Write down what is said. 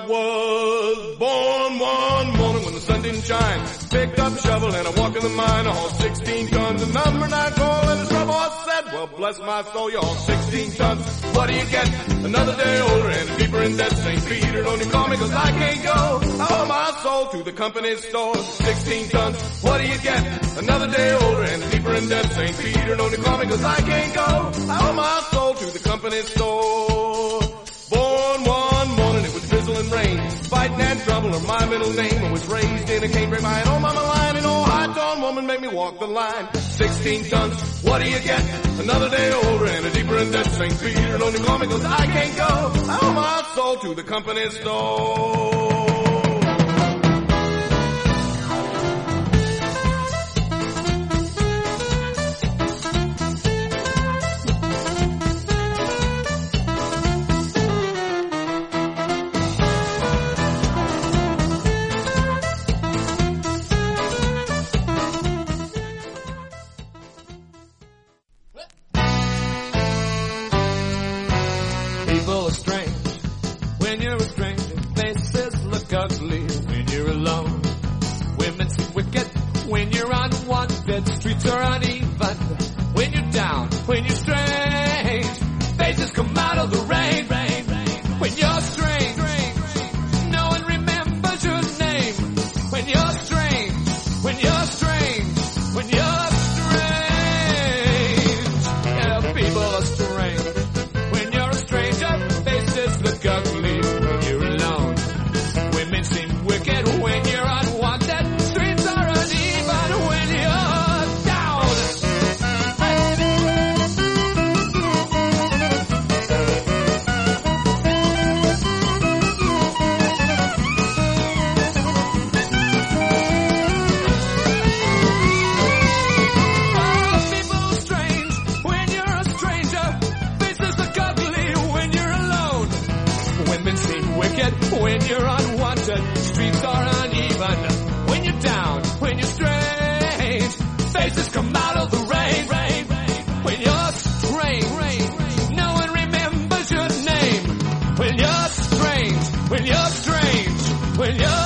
was born one morning when the sun didn't shine. Picked up a shovel and I walked in the mine. I hauled 16 tons of number 9 coal, and the trouble I said, well, bless my soul, you haul 16 tons. What do you get? Another day older and deeper in debt. St. Peter, don't you call me 'cause I can't go. I owe my soul to the company store. 16 tons. What do you get? Another day older and deeper in debt. St. Peter, don't you call me 'cause I can't go. I owe my soul to the company store. Born one morning, it was drizzle and rain. Fighting and trouble are my middle name. I was raised in a canebrake by an old mama line. An old high-tone woman made me walk the line. 16 tons, what do you get? Another day older and a deeper in debt. St. Peter, don't you call me 'cause I can't go. I owe my soul to the company store. People are strange when you're a stranger. Faces look ugly when you're alone. Women seem wicked when you're unwanted. Streets are uneven when you're down, when you're strange. Faces come out of the rain. When you're strange, no one remembers your name. When you're strange, when you're strange, when you're strange. Yeah, people are strange. When you're a stranger, faces look ugly when you're alone. Women seem wicked when you're unwanted. Streets are uneven when you're down. Oh, people are strange when you're a stranger. Faces look ugly when you're alone. Women seem wicked when you're unwanted. Streets are uneven when you're down, when you're strange. Faces come out of the rain. When you're strange, no one remembers your name. When you're strange, when you're strange, when you're